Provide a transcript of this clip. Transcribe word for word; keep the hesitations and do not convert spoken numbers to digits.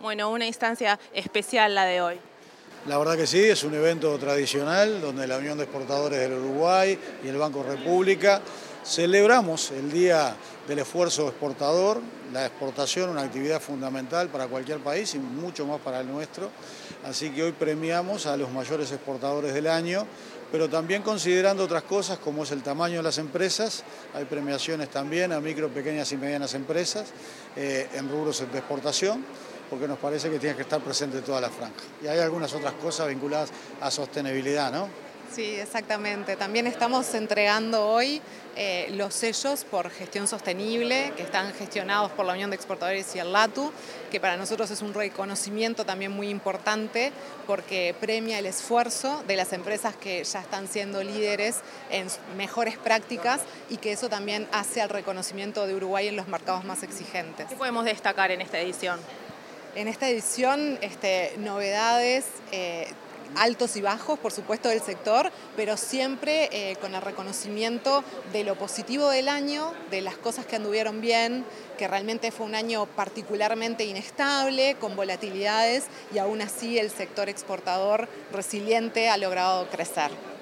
Bueno, una instancia especial la de hoy. La verdad que sí, es un evento tradicional donde la Unión de Exportadores del Uruguay y el Banco República celebramos el Día del Esfuerzo Exportador, la exportación, una actividad fundamental para cualquier país y mucho más para el nuestro. Así que hoy premiamos a los mayores exportadores del año, pero también considerando otras cosas como es el tamaño de las empresas. Hay premiaciones también a micro, pequeñas y medianas empresas eh, en rubros de exportación, porque nos parece que tiene que estar presente toda la franja. Y hay algunas otras cosas vinculadas a sostenibilidad, ¿no? Sí, exactamente. También estamos entregando hoy eh, los sellos por gestión sostenible que están gestionados por la Unión de Exportadores y el LATU, que para nosotros es un reconocimiento también muy importante porque premia el esfuerzo de las empresas que ya están siendo líderes en mejores prácticas y que eso también hace al reconocimiento de Uruguay en los mercados más exigentes. ¿Qué podemos destacar en esta edición? En esta edición, este, novedades, eh, altos y bajos, por supuesto, del sector, pero siempre eh, con el reconocimiento de lo positivo del año, de las cosas que anduvieron bien, que realmente fue un año particularmente inestable, con volatilidades, y aún así el sector exportador resiliente ha logrado crecer.